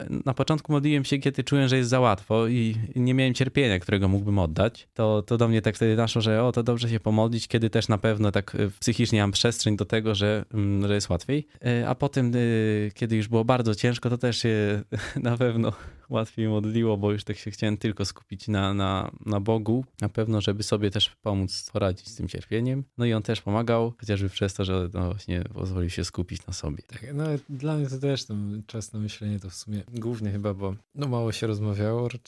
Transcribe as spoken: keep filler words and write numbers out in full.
na początku modliłem się, kiedy czułem, że jest za łatwo i nie miałem cierpienia, którego mógłbym oddać. To, to do mnie tak wtedy naszło, że o, to dobrze się pomodlić, kiedy też na pewno tak psychicznie mam przestrzeń do tego, że, że jest łatwiej. A potem, kiedy już było bardzo ciężko, to też się na pewno łatwiej modliło, bo już tak się chciałem tylko skupić na, na, na Bogu. Na pewno, żeby sobie też pomóc poradzić z tym cierpieniem. No i on też pomagał, chociażby przez to, że no właśnie pozwolił się skupić na sobie. Tak, no dla mnie to też ten czas na myślenie to w sumie głównie chyba, bo no mało się rozmawiało,